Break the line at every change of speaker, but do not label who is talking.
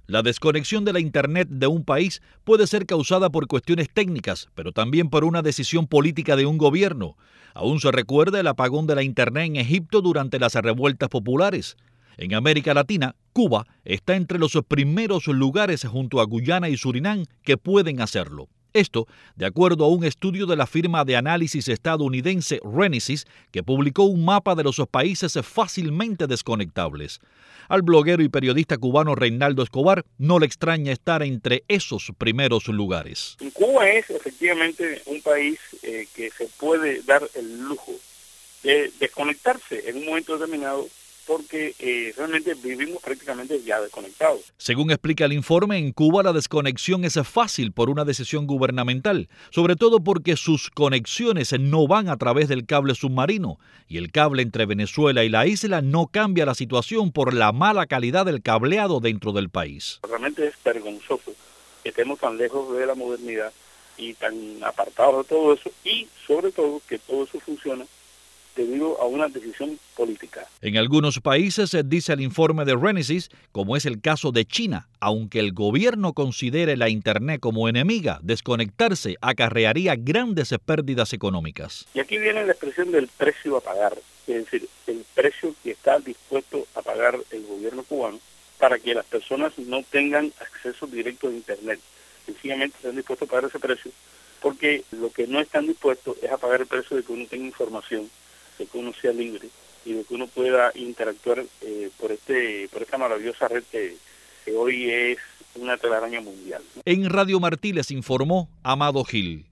La desconexión de la Internet de un país puede ser causada por cuestiones técnicas, pero también por una decisión política de un gobierno. Aún se recuerda el apagón de la Internet en Egipto durante las revueltas populares. En América Latina, Cuba está entre los primeros lugares junto a Guyana y Surinam que pueden hacerlo. Esto, de acuerdo a un estudio de la firma de análisis estadounidense Renesys, que publicó un mapa de los países fácilmente desconectables. Al bloguero y periodista cubano Reinaldo Escobar no le extraña estar entre esos primeros lugares.
Cuba es efectivamente un país que se puede dar el lujo de desconectarse en un momento determinado, porque realmente vivimos prácticamente ya desconectados.
Según explica el informe, en Cuba la desconexión es fácil por una decisión gubernamental, sobre todo porque sus conexiones no van a través del cable submarino, y el cable entre Venezuela y la isla no cambia la situación por la mala calidad del cableado dentro del país.
Realmente es vergonzoso que estemos tan lejos de la modernidad y tan apartados de todo eso, y sobre todo que todo eso funciona debido a una decisión política.
En algunos países, dice el informe de Renesys, como es el caso de China, aunque el gobierno considere la Internet como enemiga, desconectarse acarrearía grandes pérdidas económicas.
Y aquí viene la expresión del precio a pagar, es decir, el precio que está dispuesto a pagar el gobierno cubano para que las personas no tengan acceso directo a Internet. Sencillamente están dispuestos a pagar ese precio, porque lo que no están dispuestos es a pagar el precio de que uno tenga información, de que uno sea libre y de que uno pueda interactuar por esta maravillosa red que hoy es una telaraña mundial, ¿no?
En Radio Martí les informó Amado Gil.